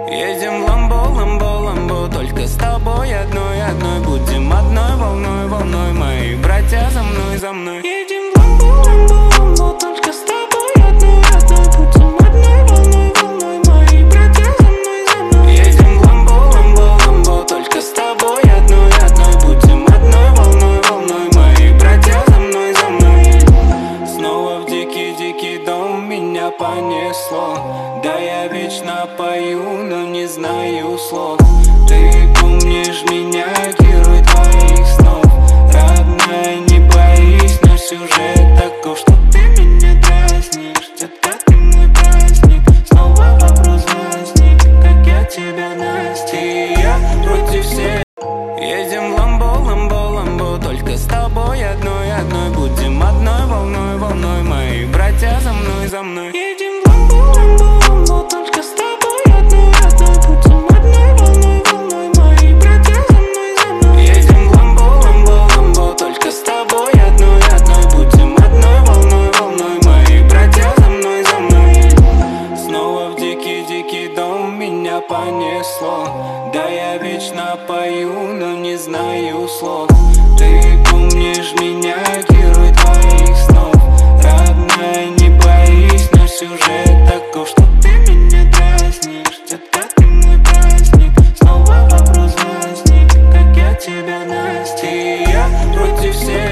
Едем в ламбо, ламбо, ламбо, только с тобой одной, одной. Будем одной волной, волной, мои братья за мной, за мной. Едем в ламбо, ламбо, ламбо, только с тобой одной, одной. Будем одной волной, волной, мои братья за мной, за мной. Едем в ламбо, ламбо, ламбо, только с тобой одной, одной. Будем одной волной, волной, мои братья за мной, за мной. Снова в дикий, дикий дом меня понесло. Да я вечно пою, но не знаю слов. Ты помнишь меня, герой твоих снов. Родная, не боись, но сюжет таков, что ты меня дразнишь. Детка, ты мой праздник. Снова вопрос возник, как я тебя настиг. И я против всех. Едем в ламбо, ламбо, ламбо, только с тобой одной, одной. Будем одной волной, волной, мои братья за мной, за мной. Едем в ламбо, ламбо, ламбо, только с тобой одной, одной. Будем одной волной, волной, мои братья за мной, за мной. Едем в ламбо, ламбо, ламбо, только с тобой одной, одной. Будем одной волной, волной, мои братья за мной, за мной. Снова в дикий, дикий дом меня понесло. Да я вечно пою, но не знаю слов. Ты помнишь меня, герой твоих снов. Родная, не